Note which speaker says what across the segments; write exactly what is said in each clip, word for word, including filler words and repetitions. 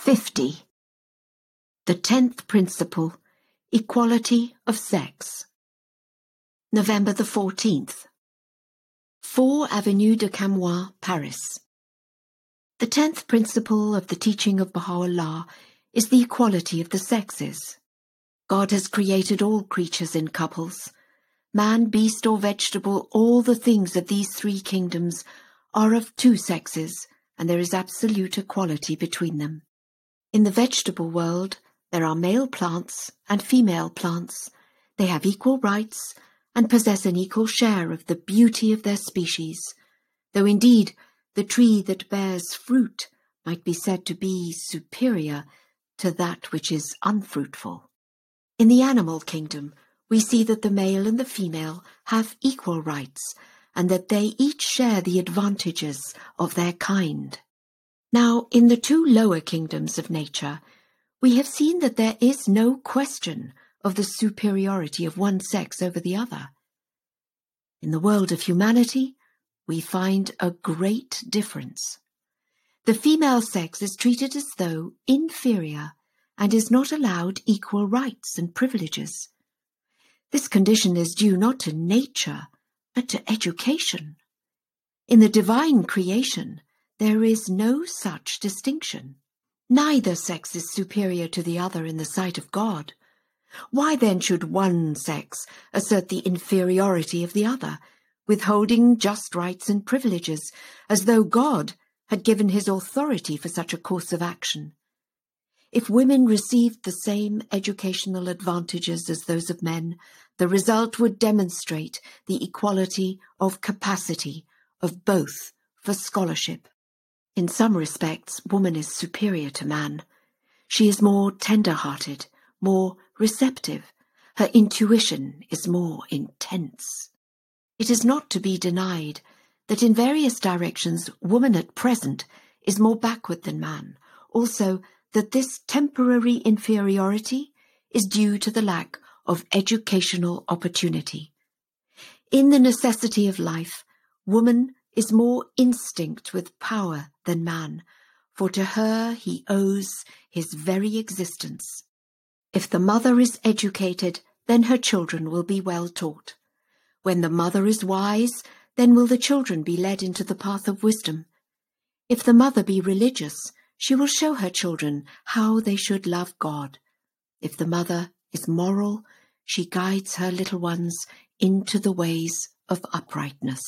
Speaker 1: fifty. The tenth principle, equality of sex. November the fourteenth. four Avenue de Camoins, Paris. The tenth principle of the teaching of Baha'u'llah is the equality of the sexes. God has created all creatures in couples. Man, beast or vegetable, all the things of these three kingdoms are of two sexes, and there is absolute equality between them. In the vegetable world, there are male plants and female plants. They have equal rights and possess an equal share of the beauty of their species, though indeed the tree that bears fruit might be said to be superior to that which is unfruitful. In the animal kingdom, we see that the male and the female have equal rights, and that they each share the advantages of their kind. Now, in the two lower kingdoms of nature, we have seen that there is no question of the superiority of one sex over the other. In the world of humanity, we find a great difference. The female sex is treated as though inferior and is not allowed equal rights and privileges. This condition is due not to nature, but to education. In the divine creation, there is no such distinction. Neither sex is superior to the other in the sight of God. Why then should one sex assert the inferiority of the other, withholding just rights and privileges, as though God had given his authority for such a course of action? If women received the same educational advantages as those of men, the result would demonstrate the equality of capacity of both for scholarship. In some respects, woman is superior to man. She is more tender-hearted, more receptive. Her intuition is more intense. It is not to be denied that in various directions woman at present is more backward than man. Also, that this temporary inferiority is due to the lack of educational opportunity. In the necessity of life, woman is more instinct with power than man, for to her he owes his very existence. If the mother is educated, then her children will be well taught. When the mother is wise, then will the children be led into the path of wisdom. If the mother be religious, she will show her children how they should love God. If the mother is moral, she guides her little ones into the ways of uprightness.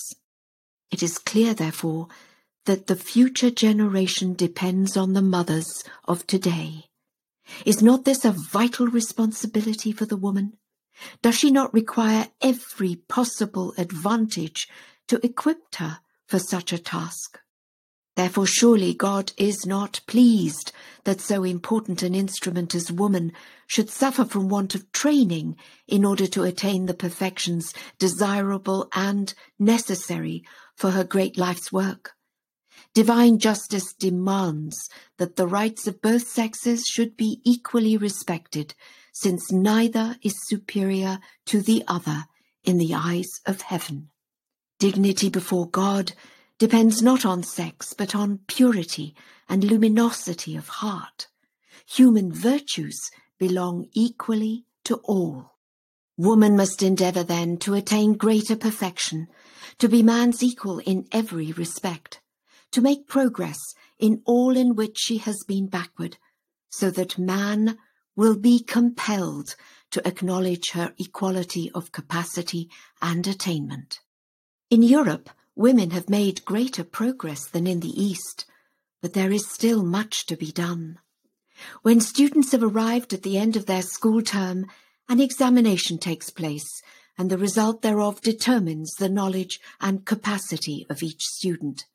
Speaker 1: It is clear, therefore, that the future generation depends on the mothers of today. Is not this a vital responsibility for the woman? Does she not require every possible advantage to equip her for such a task? Therefore, surely God is not pleased that so important an instrument as woman should suffer from want of training in order to attain the perfections desirable and necessary for her great life's work. Divine justice demands that the rights of both sexes should be equally respected, since neither is superior to the other in the eyes of heaven. Dignity before God depends not on sex, but on purity and luminosity of heart. Human virtues belong equally to all. Woman must endeavour then to attain greater perfection, to be man's equal in every respect, to make progress in all in which she has been backward, so that man will be compelled to acknowledge her equality of capacity and attainment. In Europe, women have made greater progress than in the East, but there is still much to be done. When students have arrived at the end of their school term, an examination takes place, and the result thereof determines the knowledge and capacity of each student.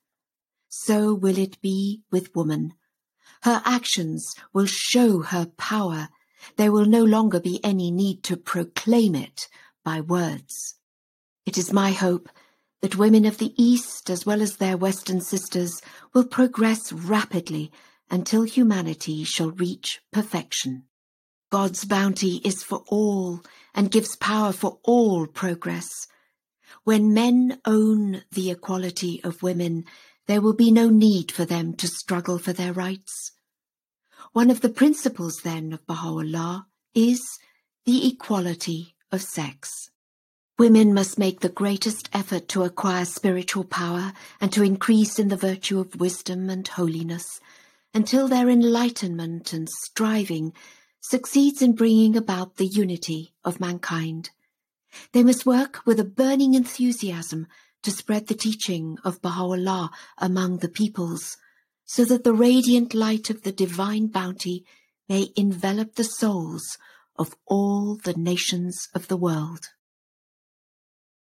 Speaker 1: So will it be with woman. Her actions will show her power. There will no longer be any need to proclaim it by words. It is my hope that women of the East, as well as their Western sisters, will progress rapidly until humanity shall reach perfection. God's bounty is for all and gives power for all progress. When men own the equality of women, there will be no need for them to struggle for their rights. One of the principles, then, of Baha'u'llah is the equality of sex. Women must make the greatest effort to acquire spiritual power and to increase in the virtue of wisdom and holiness, until their enlightenment and striving succeeds in bringing about the unity of mankind. They must work with a burning enthusiasm to spread the teaching of Baha'u'llah among the peoples, so that the radiant light of the divine bounty may envelop the souls of all the nations of the world.